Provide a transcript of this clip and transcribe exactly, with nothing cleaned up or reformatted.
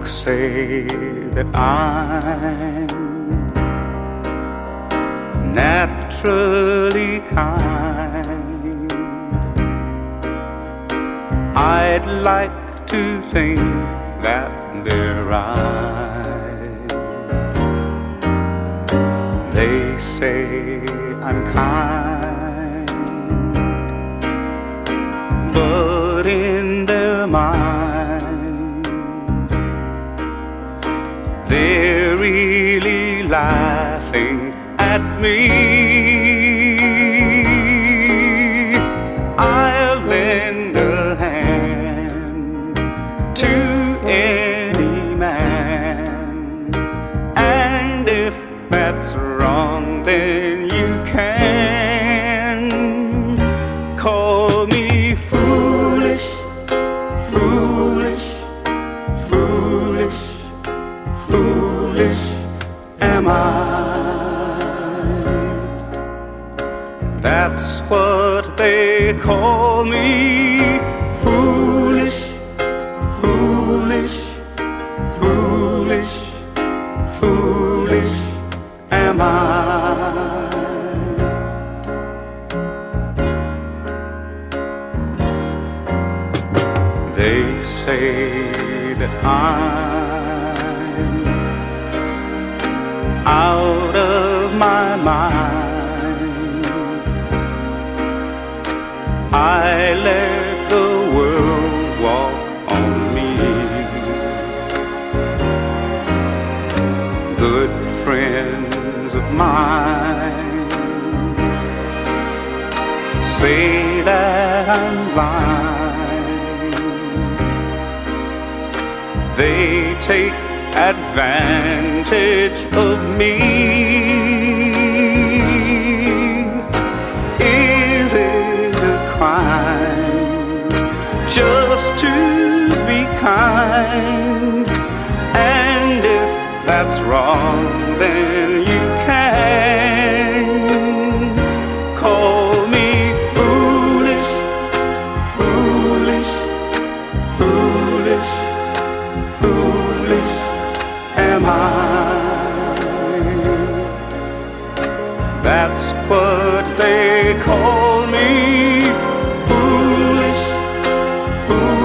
Folks say that I'm naturally kind. I'd like to think that they're right. They say I'm kind, but in their minds they're really laughing at me. I'll lend a hand to any man, and if that's wrong, then you can call me foolish, foolish, foolish, foolish am I. That's what they call me. Foolish, foolish, foolish, foolish am I. They say that I'm out of my mind. I let the world walk on me. Good friends of mine say that I'm blind. They take advantage of me. Is it a crime just to be kind? And if that's wrong, then you can call me foolish, foolish, foolish, foolish am I. That's what they call me. Foolish, foolish.